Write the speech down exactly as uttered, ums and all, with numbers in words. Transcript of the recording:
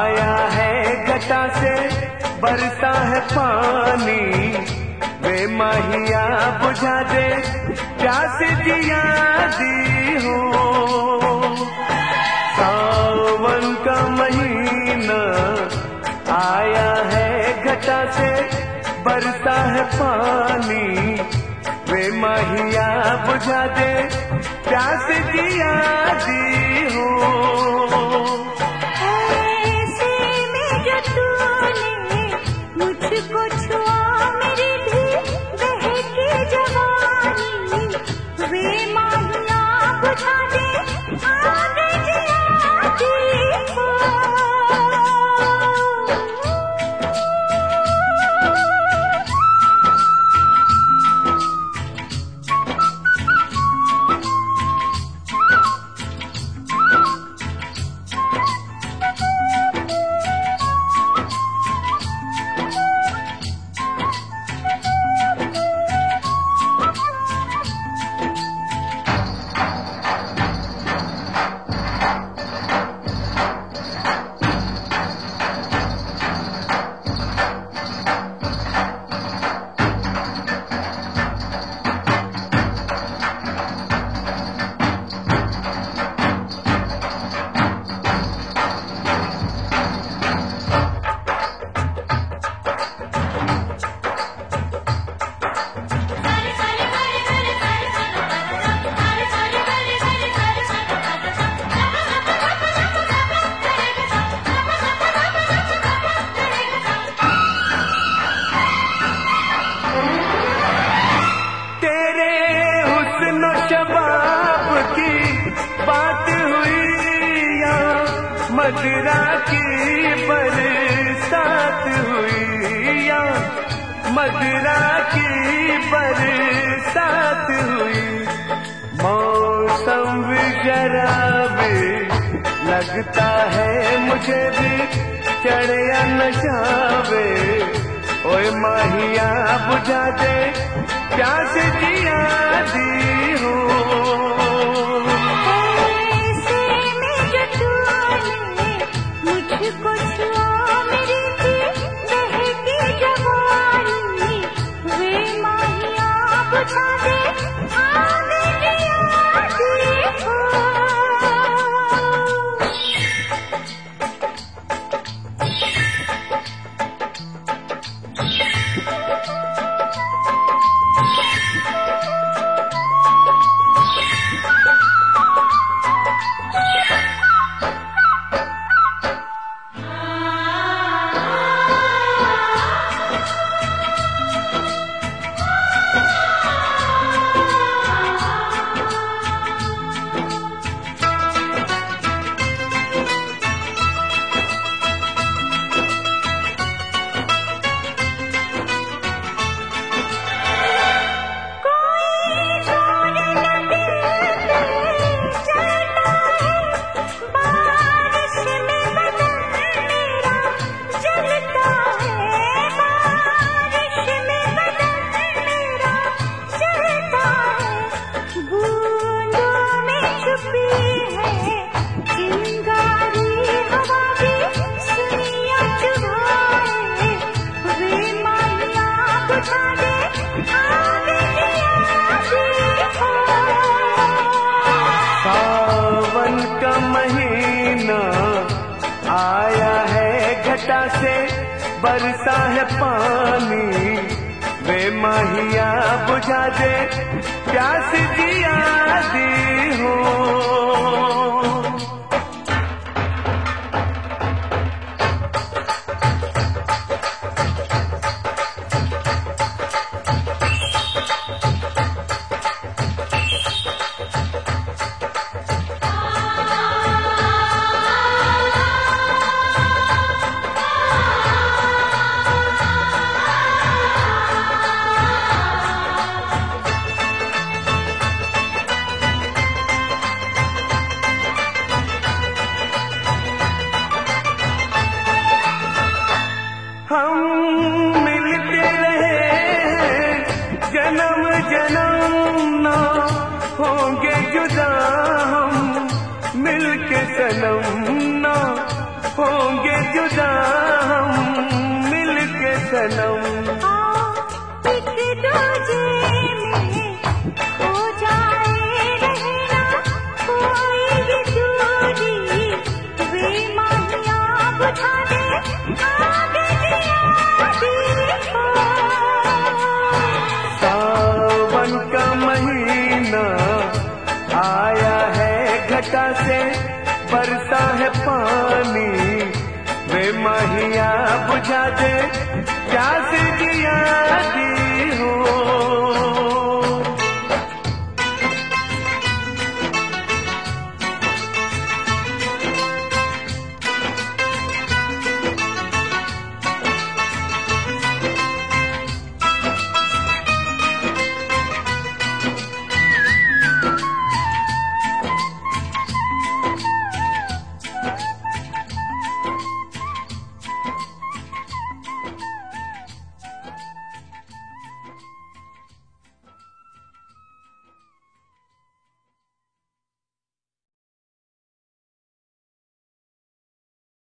आया है घटा से बरसा है पानी, वे माहिया बुझा दे प्यास जिया दी हो। सावन का महीना आया है घटा से बरसा है पानी, वे माहिया बुझा दे प्यास जिया दी हो। ऐसे में जो तूने मुझको छुआ, मेरी भी बहकी जवानी, वे माहिया बुझा दे आग जिया दी हो। मदिरा की बरसात हुई या मदिरा की बरसात हुई। मौसम भी जरा भी लगता है मुझे भी चढ़े या न जावे, ओए माहिया बुझा दे प्यास जिया दी हो। मुझको छुआ, मेरी भी बहकी जवानी, वे माहिया बुझा दे आग जिया दी हो। सावन का महीना आया है घटा से बरसा है पानी, वे माहिया बुझा दे प्यास जिया दी हो। होंगे जुदा हम मिल के सनम। आओ एक दूजे में खो जाए, रहना कोई भी दूरी, वे माहिया बुझा दे आग दिया देखो। सावन का महीना आया है घटा से, बरसा है पानी, वे माहिया बुझा दे प्यास दिया दी हो।